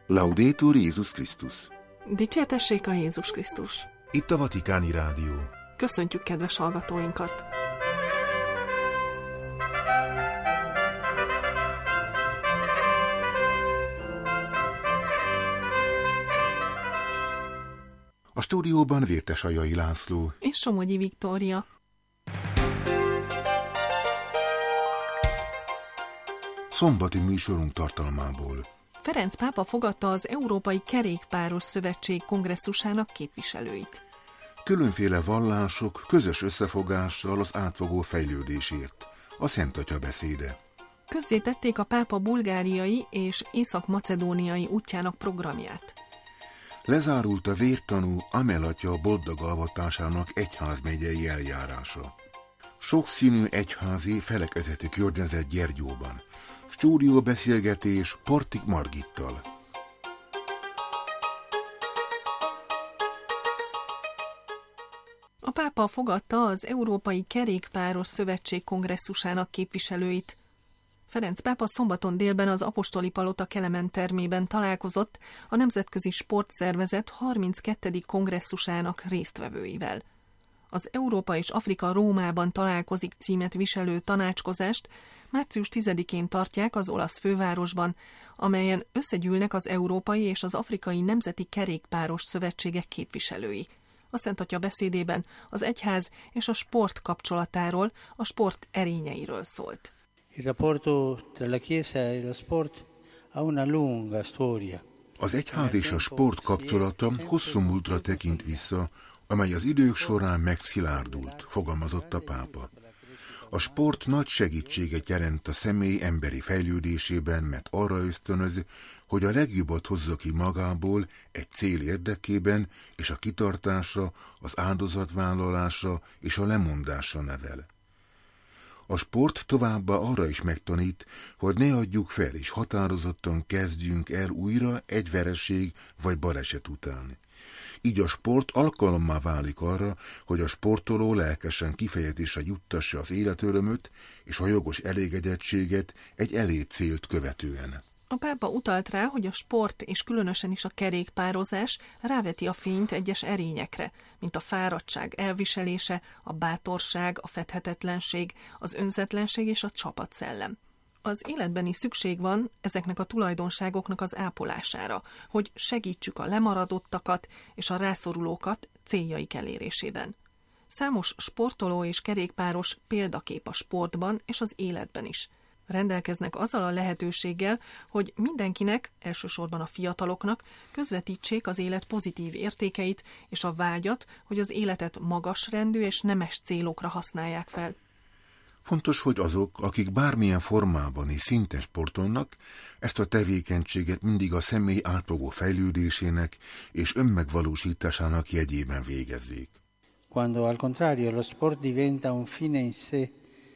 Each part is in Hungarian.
Laudetur Jézus Krisztus. Dicsértessék a Jézus Krisztus. Itt a Vatikáni Rádió. Köszöntjük kedves hallgatóinkat! A stúdióban Vértesajai László és Somogyi Viktória. Szombati műsorunk tartalmából. Ferenc pápa fogadta az Európai Kerékpáros Szövetség kongresszusának képviselőit. Különféle vallások közös összefogással az átfogó fejlődésért. A Szent Atya beszéde. Közzétették a pápa bulgáriai és észak-macedóniai útjának programját. Lezárult a vértanú Amel atya boldogalvatásának egyházmegyei eljárása. Sokszínű egyházi felekezeti környezet Gyergyóban. Stúdióbeszélgetés Portik Margittal. A pápa fogadta az Európai Kerékpáros Szövetség kongresszusának képviselőit. Ferenc pápa szombaton délben az Apostoli Palota Kelemen termében találkozott a Nemzetközi Sportszervezet 32. kongresszusának résztvevőivel. Az Európa és Afrika Rómában találkozik címet viselő tanácskozást március 10-én tartják az olasz fővárosban, amelyen összegyűlnek az európai és az afrikai nemzeti kerékpáros szövetségek képviselői. A Szent Atya beszédében az egyház és a sport kapcsolatáról, a sport erényeiről szólt. Il rapporto tra la Chiesa e lo sport ha una lunga storia. Az egyház és a sport kapcsolata hosszú múltra tekint vissza, amely az idők során megszilárdult, fogalmazott a pápa. A sport nagy segítséget jelent a személy emberi fejlődésében, mert arra ösztönöz, hogy a legjobbat hozza ki magából egy cél érdekében, és a kitartásra, az áldozatvállalásra és a lemondásra nevel. A sport továbbá arra is megtanít, hogy ne adjuk fel, és határozottan kezdjünk el újra egy vereség vagy baleset után. Így a sport alkalommá válik arra, hogy a sportoló lelkesen kifejezésre juttassa az életörömöt és a jogos elégedettséget egy elért célt követően. A pápa utalt rá, hogy a sport és különösen is a kerékpározás ráveti a fényt egyes erényekre, mint a fáradtság elviselése, a bátorság, a fedhetetlenség, az önzetlenség és a csapatszellem. Az életben is szükség van ezeknek a tulajdonságoknak az ápolására, hogy segítsük a lemaradottakat és a rászorulókat céljaik elérésében. Számos sportoló és kerékpáros példakép a sportban és az életben is. Rendelkeznek azzal a lehetőséggel, hogy mindenkinek, elsősorban a fiataloknak közvetítsék az élet pozitív értékeit és a vágyat, hogy az életet magasrendű és nemes célokra használják fel. Fontos, hogy azok, akik bármilyen formában és szinten sportolnak, ezt a tevékenységet mindig a személy átfogó fejlődésének és önmegvalósításának jegyében végezzék. Quando al contrario lo sport diventa un fine in sé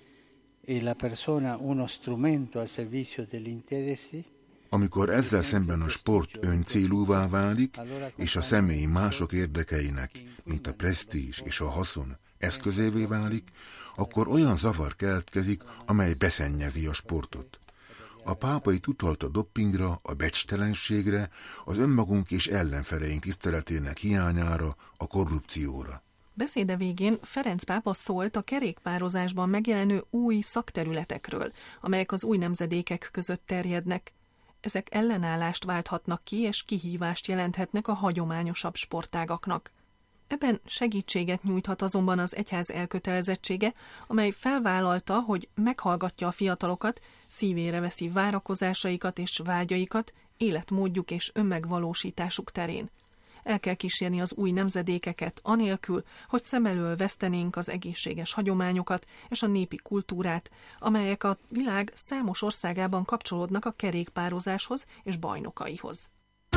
e la persona uno strumento al servizio degli interessi, amikor ezzel szemben a sport öncélúvá válik, és a személy mások érdekeinek, mint a presztízs és a haszon eszközévé válik, akkor olyan zavar keletkezik, amely beszennyezi a sportot. A pápa itt utalt a doppingra, a becstelenségre, az önmagunk és ellenfeleink tiszteletének hiányára, a korrupcióra. Beszéde végén Ferenc pápa szólt a kerékpározásban megjelenő új szakterületekről, amelyek az új nemzedékek között terjednek. Ezek ellenállást válthatnak ki, és kihívást jelenthetnek a hagyományosabb sportágaknak. Ebben segítséget nyújthat azonban az egyház elkötelezettsége, amely felvállalta, hogy meghallgatja a fiatalokat, szívére veszi várakozásaikat és vágyaikat életmódjuk és önmegvalósításuk terén. El kell kísérni az új nemzedékeket anélkül, hogy szem elől vesztenénk az egészséges hagyományokat és a népi kultúrát, amelyek a világ számos országában kapcsolódnak a kerékpározáshoz és bajnokaihoz.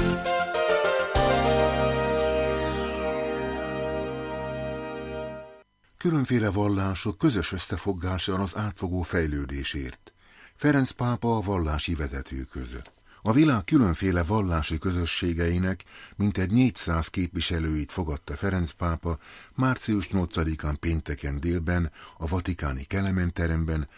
Különféle vallások közös összefogással az átfogó fejlődésért. Ferenc pápa a vallási vezető között. A világ különféle vallási közösségeinek mintegy 400 képviselőit fogadta Ferenc pápa március 8-án pénteken délben a vatikáni Kelemen teremben,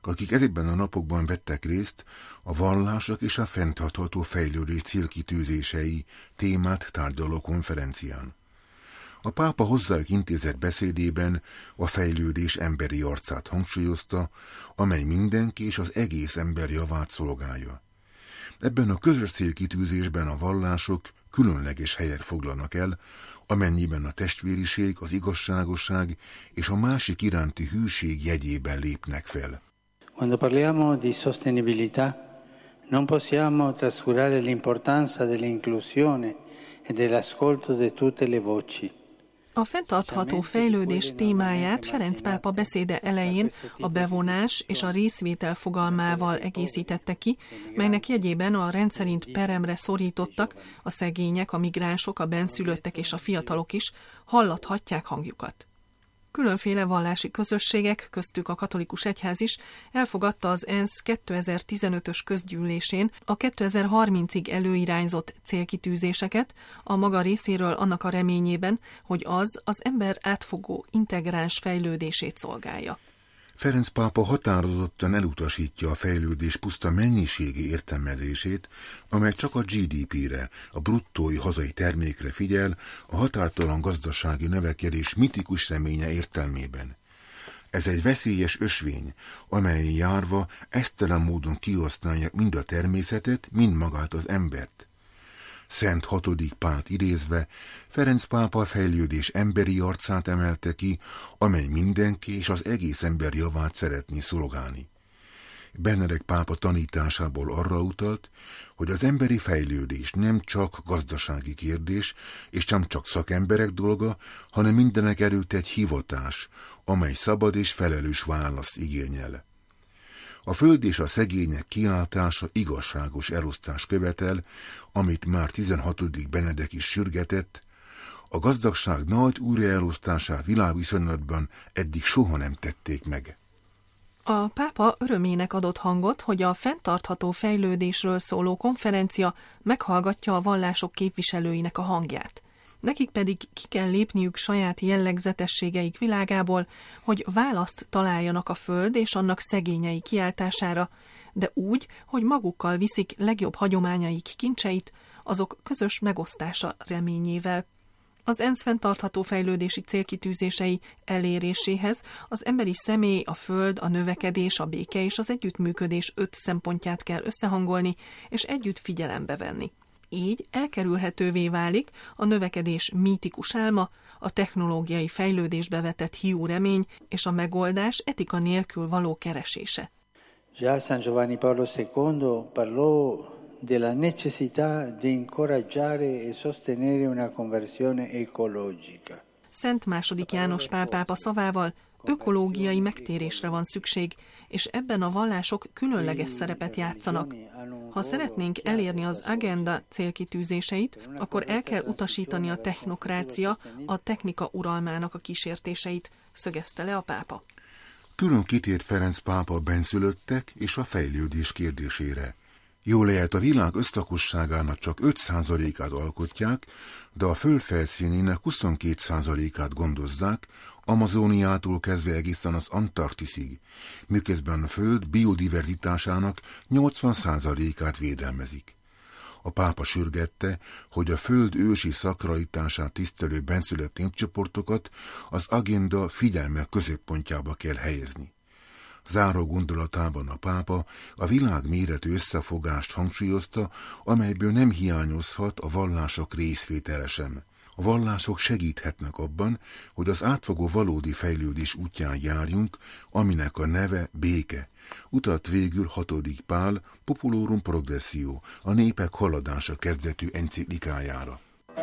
akik ezekben a napokban vettek részt, a vallások és a fenntartható fejlődés célkitűzései témát tárgyaló konferencián. A pápa hozzájuk intézett beszédében a fejlődés emberi arcát hangsúlyozta, amely mindenki és az egész ember javát szolgálja. Ebben a közös célkitűzésben a vallások különleges helyet foglalnak el, amennyiben a testvériség, az igazságosság és a másik iránti hűség jegyében lépnek fel. Quando parliamo di sostenibilità, non possiamo trascurare l'importanza dell'inclusione e dell'ascolto di tutte le voci. A fenntartható fejlődés témáját Ferenc pápa beszéde elején a bevonás és a részvétel fogalmával egészítette ki, melynek jegyében a rendszerint peremre szorítottak, a szegények, a migránsok, a bennszülöttek és a fiatalok is hallathatják hangjukat. Különféle vallási közösségek, köztük a katolikus egyház is elfogadta az ENSZ 2015-ös közgyűlésén a 2030-ig előirányzott célkitűzéseket, a maga részéről annak a reményében, hogy az ember átfogó, integráns fejlődését szolgálja. Ferenc pápa határozottan elutasítja a fejlődés puszta mennyiségi értelmezését, amely csak a GDP-re, a bruttói hazai termékre figyel, a határtalan gazdasági növekedés mitikus reménye értelmében. Ez egy veszélyes ösvény, amelyen járva esztelen módon kihasználják mind a természetet, mind magát az embert. Szent hatodik Pált idézve, Ferenc pápa a fejlődés emberi arcát emelte ki, amely mindenki és az egész ember javát szeretné szolgálni. Benedek pápa tanításából arra utalt, hogy az emberi fejlődés nem csak gazdasági kérdés, és nem csak szakemberek dolga, hanem mindenekelőtt egy hivatás, amely szabad és felelős választ igényel. A föld és a szegények kiáltása igazságos elosztás követel, amit már 16. Benedek is sürgetett, a gazdagság nagy újraelosztását világviszonylatban eddig soha nem tették meg. A pápa örömének adott hangot, hogy a fenntartható fejlődésről szóló konferencia meghallgatja a vallások képviselőinek a hangját. Nekik pedig ki kell lépniük saját jellegzetességeik világából, hogy választ találjanak a föld és annak szegényei kiáltására, de úgy, hogy magukkal viszik legjobb hagyományaik kincseit, azok közös megosztása reményével. Az ENSZ fenntartható fejlődési célkitűzései eléréséhez az emberi személy, a föld, a növekedés, a béke és az együttműködés 5 szempontját kell összehangolni és együtt figyelembe venni. Így elkerülhetővé válik a növekedés mítikus álma, a technológiai fejlődésbe vetett hiú remény és a megoldás etika nélkül való keresése. Già San Giovanni Paolo II parlò della necessità di incoraggiare e sostenere una conversione ecologica. Szent II. János Pál pápa szavával ökológiai megtérésre van szükség, és ebben a vallások különleges szerepet játszanak. Ha szeretnénk elérni az agenda célkitűzéseit, akkor el kell utasítani a technokrácia, a technika uralmának a kísértéseit, szögezte le a pápa. Külön kitért Ferenc pápa a bennszülöttek és a fejlődés kérdésére. Jól lehet, a világ összlakosságának csak 5%-át alkotják, de a föld felszínének 22%-át gondozzák, Amazóniától kezdve egészen az Antarktiszig, miközben a föld biodiverzitásának 80%-át védelmezik. A pápa sürgette, hogy a föld ősi szakralitását tisztelő bennszülött népcsoportokat az agenda figyelme középpontjába kell helyezni. Záró gondolatában a pápa a világméretű összefogást hangsúlyozta, amelyből nem hiányozhat a vallások részvétele sem. A vallások segíthetnek abban, hogy az átfogó valódi fejlődés útján járjunk, aminek a neve béke. Utalt végül 6. Pál Populorum Progressio, a népek haladása kezdetű enciklikájára.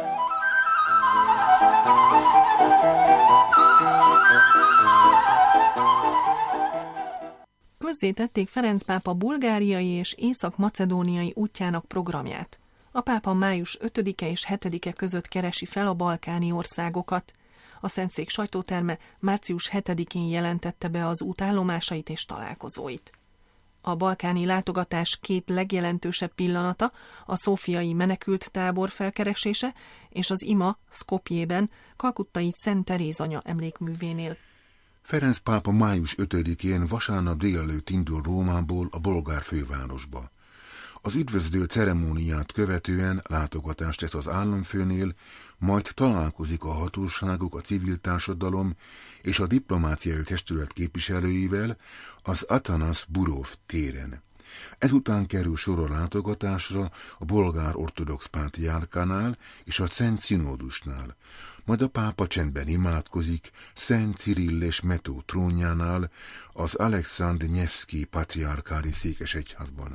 Közzétették Ferenc pápa bulgáriai és észak-macedóniai útjának programját. A pápa május 5-e és 7-e között keresi fel a balkáni országokat. A Szentszék sajtóterme március 7-én jelentette be az út állomásait és találkozóit. A balkáni látogatás 2 legjelentősebb pillanata a szófiai menekült tábor felkeresése és az ima Skopjében, kalkuttai Szent Teréz anya emlékművénél. Ferenc pápa május 5-én vasárnap délelőtt indul Rómából a bolgár fővárosba. Az üdvözlő ceremóniát követően látogatást tesz az államfőnél, majd találkozik a hatóságok, a civil társadalom és a diplomáciai testület képviselőivel az Atanas Burov téren. Ezután kerül sor a látogatásra a bolgár ortodox pátriárkánál és a Szent Szinódusnál, majd a pápa csendben imádkozik Szent Cirill és Metó trónjánál az Alekszandr Nyevszkij patriárkári székesegyházban.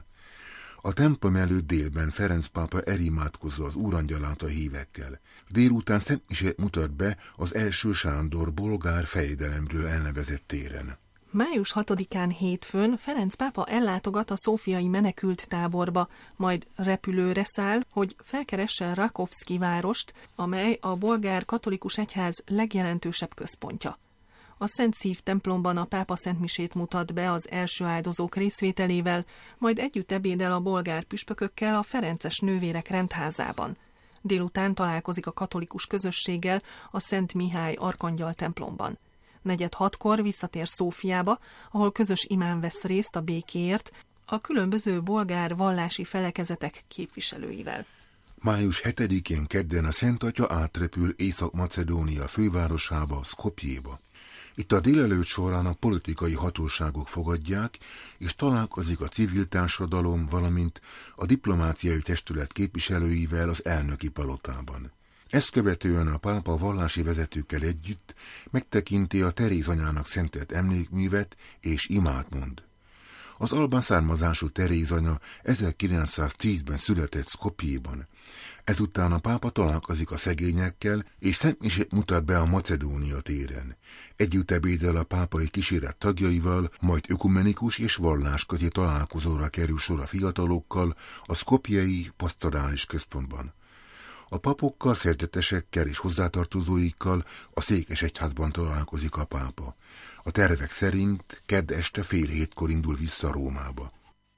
A templom előtt délben Ferenc pápa elimádkozza az úrangyalát a hívekkel. Délután szentmisét mutat be az első Sándor bolgár fejedelemről elnevezett téren. Május 6-án hétfőn Ferenc pápa ellátogat a szófiai menekült táborba, majd repülőre száll, hogy felkeresse Rakovszki várost, amely a bolgár katolikus egyház legjelentősebb központja. A Szent Szív templomban a pápa szentmisét mutat be az első áldozók részvételével, majd együtt ebédel a bolgár püspökökkel a ferences nővérek rendházában. Délután találkozik a katolikus közösséggel a Szent Mihály arkangyal templomban. 4:30-kor visszatér Szófiába, ahol közös imán vesz részt a békéért a különböző bolgár vallási felekezetek képviselőivel. Május 7-én kedden a Szent Atya átrepül Észak-Macedónia fővárosába, Szkopjéba. Itt a délelőtt során a politikai hatóságok fogadják, és találkozik a civil társadalom, valamint a diplomáciai testület képviselőivel az elnöki palotában. Ezt követően a pápa vallási vezetőkkel együtt megtekinti a Teréz anyának szentelt emlékművet és imát mond. Az albán származású Teréz anya 1910-ben született Szkopjéban. Ezután a pápa találkozik a szegényekkel, és szentmisét mutat be a Macedónia téren. Együtt ebédel a pápai kíséret tagjaival, majd ökumenikus és vallásközi találkozóra kerül sor a fiatalokkal a szkopjei pastorális központban. A papokkal, szerzetesekkel és hozzátartozóikkal a székesegyházban találkozik a pápa. A tervek szerint kedd este 6:30 indul vissza Rómába.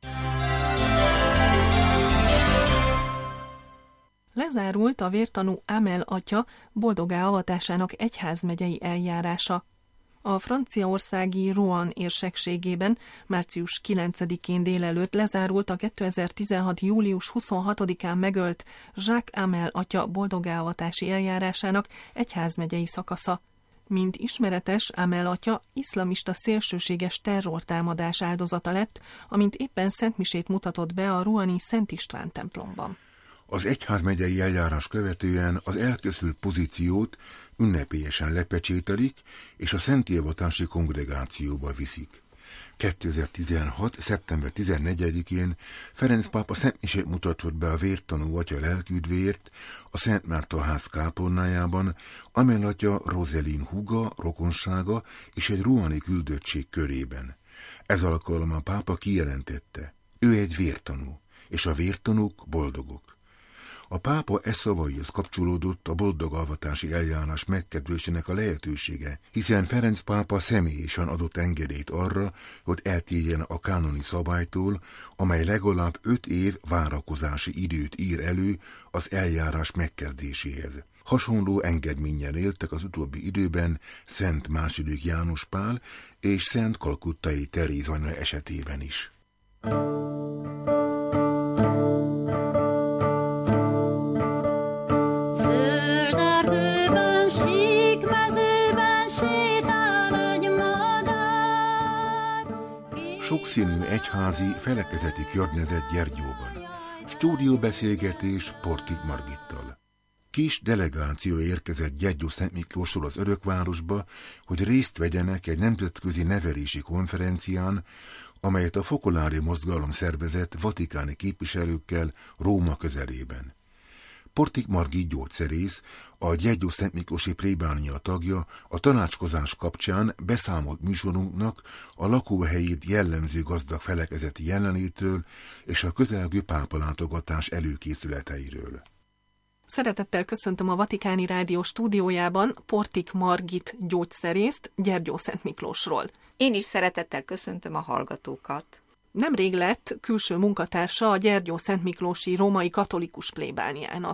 Lezárult a vértanú Amel atya boldoggá avatásának egyházmegyei eljárása. A franciaországi Rouen érsekségében március 9-én délelőtt lezárult a 2016. július 26-án megölt Jacques Amel atya boldoggá avatási eljárásának egyházmegyei szakasza. Mint ismeretes, Amel atya iszlamista szélsőséges terrortámadás áldozata lett, amint éppen szentmisét mutatott be a roueni Szent István templomban. Az egyházmegyei eljárás követően az elkészült pozíciót ünnepélyesen lepecsételik, és a szentélvatási kongregációba viszik. 2016. szeptember 14-én Ferenc pápa szentmisét mutatott be a vértanú atya lelküdvért a Szent Márta ház kápolnájában, Amel atya Rozelin húga, rokonsága és egy roueni küldöttség körében. Ez alkalommal a pápa kijelentette, ő egy vértanú, és a vértanúk boldogok. A pápa szavaihoz kapcsolódott a boldogavatási eljárás megkezdésének a lehetősége, hiszen Ferenc pápa személyesen adott engedélyt arra, hogy eltérjen a kánoni szabálytól, amely legalább 5 év várakozási időt ír elő az eljárás megkezdéséhez. Hasonló engedménnyel éltek az utóbbi időben Szent II. János Pál és Szent Kalkuttai Teréz anya esetében is. Sokszínű egyházi felekezeti környezet Gyergyóban. Stúdióbeszélgetés Portik Margittal. Kis delegáció érkezett Gyergyó-Szent Miklósról az Örökvárosba, hogy részt vegyenek egy nemzetközi nevelési konferencián, amelyet a Fokolári Mozgalom szervezett vatikáni képviselőkkel Róma közelében. Portik Margit gyógyszerész, a Gyergyó-Szent Miklósi plébánia tagja, a tanácskozás kapcsán beszámolt műsorunknak a lakóhelyét jellemző gazdag felekezeti jelenlétről és a közelgő pápalátogatás előkészületeiről. Szeretettel köszöntöm a Vatikáni Rádió stúdiójában Portik Margit gyógyszerészt Gyergyó-Szent Miklósról. Én is szeretettel köszöntöm a hallgatókat. Nemrég lett külső munkatársa a Gyergyó-Szent Miklósi római katolikus plébániának.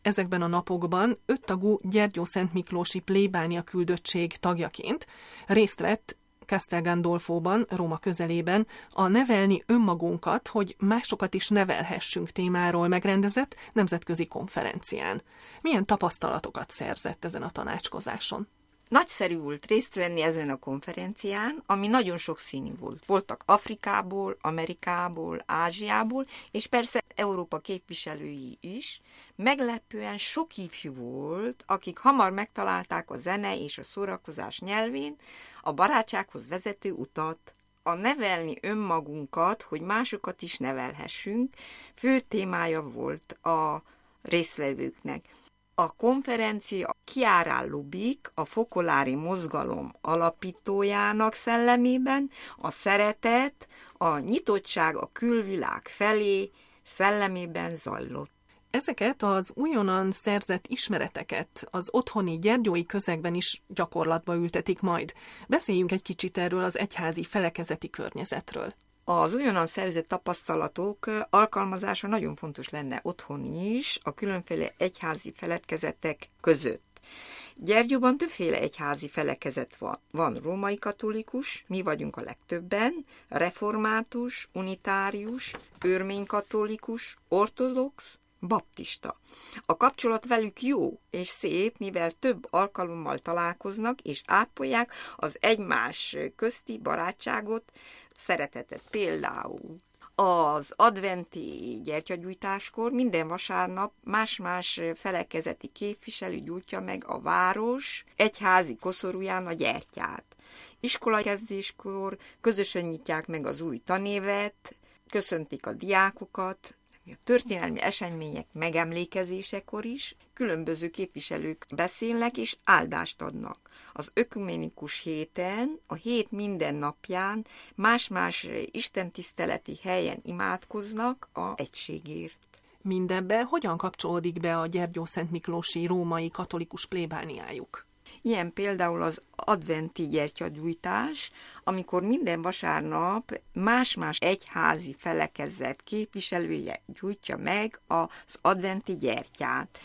Ezekben a napokban 5 tagú Gyergyószentmiklósi plébánia küldöttség tagjaként részt vett Castel Gandolfóban, Róma közelében a Nevelni önmagunkat, hogy másokat is nevelhessünk témáról megrendezett nemzetközi konferencián. Milyen tapasztalatokat szerzett ezen a tanácskozáson? Nagyszerű volt részt venni ezen a konferencián, ami nagyon sokszínű volt. Voltak Afrikából, Amerikából, Ázsiából, és persze Európa képviselői is. Meglepően sok ifjú volt, akik hamar megtalálták a zene és a szórakozás nyelvén a barátsághoz vezető utat. A nevelni önmagunkat, hogy másokat is nevelhessünk, fő témája volt a résztvevőknek. A konferencia Chiara Lubich, a fokolári mozgalom alapítójának szellemében a szeretet, a nyitottság a külvilág felé szellemében zajlott. Ezeket az újonnan szerzett ismereteket az otthoni gyergyói közegben is gyakorlatba ültetik majd. Beszéljünk egy kicsit erről az egyházi felekezeti környezetről. Az újonnan szerzett tapasztalatok alkalmazása nagyon fontos lenne otthon is, a különféle egyházi felekezetek között. Gyergyóban többféle egyházi felekezet van. Van római katolikus, mi vagyunk a legtöbben, református, unitárius, örménykatolikus, ortodox, baptista. A kapcsolat velük jó és szép, mivel több alkalommal találkoznak és ápolják az egymás közti barátságot, szeretetet. Például az adventi gyertyagyújtáskor minden vasárnap más-más felekezeti képviselő gyújtja meg a város egyházi koszorúján a gyertyát. Iskolakezdéskor közösen nyitják meg az új tanévet, köszöntik a diákokat, a történelmi események megemlékezésekor is különböző képviselők beszélnek és áldást adnak. Az ökumenikus héten, a hét minden napján más-más istentiszteleti helyen imádkoznak a egységért. Mindebbe hogyan kapcsolódik be a Gyergyószentmiklósi római katolikus plébániájuk? Ilyen például az adventi gyertyagyújtás, amikor minden vasárnap más-más egyházi felekezet képviselője gyújtja meg az adventi gyertyát.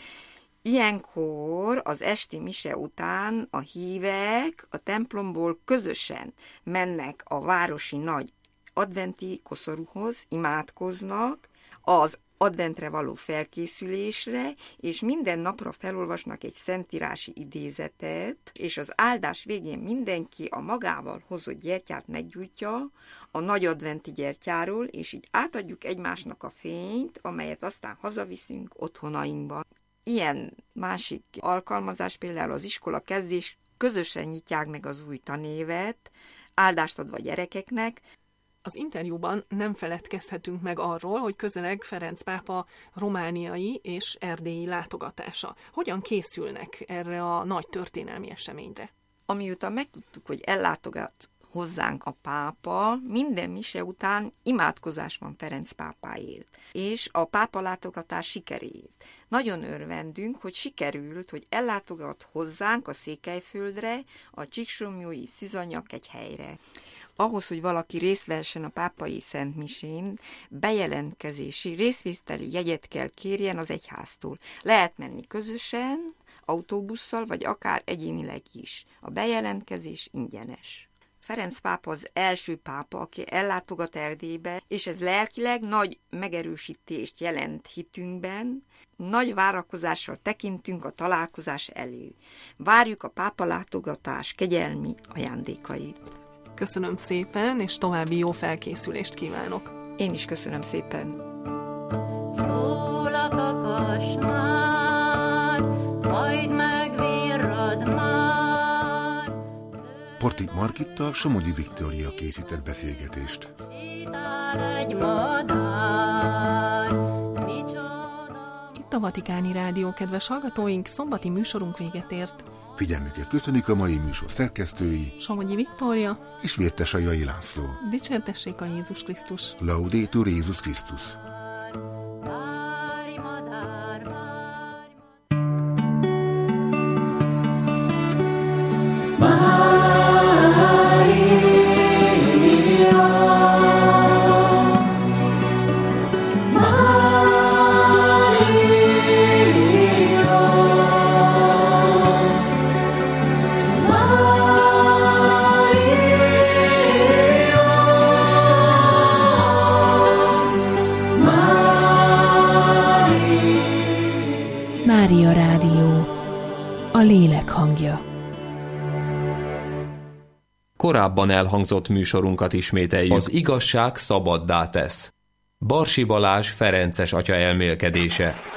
Ilyenkor az esti mise után a hívek a templomból közösen mennek a városi nagy adventi koszorúhoz, imádkoznak, az adventre való felkészülésre, és minden napra felolvasnak egy szentírási idézetet, és az áldás végén mindenki a magával hozott gyertyát meggyújtja a nagy adventi gyertyáról, és így átadjuk egymásnak a fényt, amelyet aztán hazaviszünk otthonainkba. Ilyen másik alkalmazás például az iskola kezdés, közösen nyitják meg az új tanévet, áldást adva a gyerekeknek. Az interjúban nem feledkezhetünk meg arról, hogy közeleg Ferenc pápa romániai és erdélyi látogatása. Hogyan készülnek erre a nagy történelmi eseményre? Amiután megtudtuk, hogy ellátogat hozzánk a pápa, minden mise után imádkozás van Ferenc pápáért, és a pápa látogatás sikeréért. Nagyon örvendünk, hogy sikerült, hogy ellátogat hozzánk a Székelyföldre, a Csíksomlyói Szűzanyak egy helyre. Ahhoz, hogy valaki részt vehessen a pápai szentmisén, bejelentkezési, részvételi jegyet kell kérjen az egyháztól. Lehet menni közösen, autóbusszal, vagy akár egyénileg is. A bejelentkezés ingyenes. Ferenc pápa az első pápa, aki ellátogat Erdélybe, és ez lelkileg nagy megerősítést jelent hitünkben. Nagy várakozással tekintünk a találkozás elé. Várjuk a pápa látogatás kegyelmi ajándékait. Köszönöm szépen, és további jó felkészülést kívánok. Én is köszönöm szépen. Szól a kakas már, majd megvirrad már. Portik Margittal Somogyi Viktória készített beszélgetést. Egy madár, Itt a Vatikáni Rádió, kedves hallgatóink, szombati műsorunk véget ért. Figyelmüket köszönik a mai műsor szerkesztői, Somogyi Viktória, és Vértesajai László. Dicsértessék a Jézus Krisztus! Laudetur Jézus Krisztus! Maria, Mária Rádió, a lélek hangja. Korábban elhangzott műsorunkat ismételjük. Az igazság szabaddá tesz. Barsi Balázs ferences atya elmélkedése.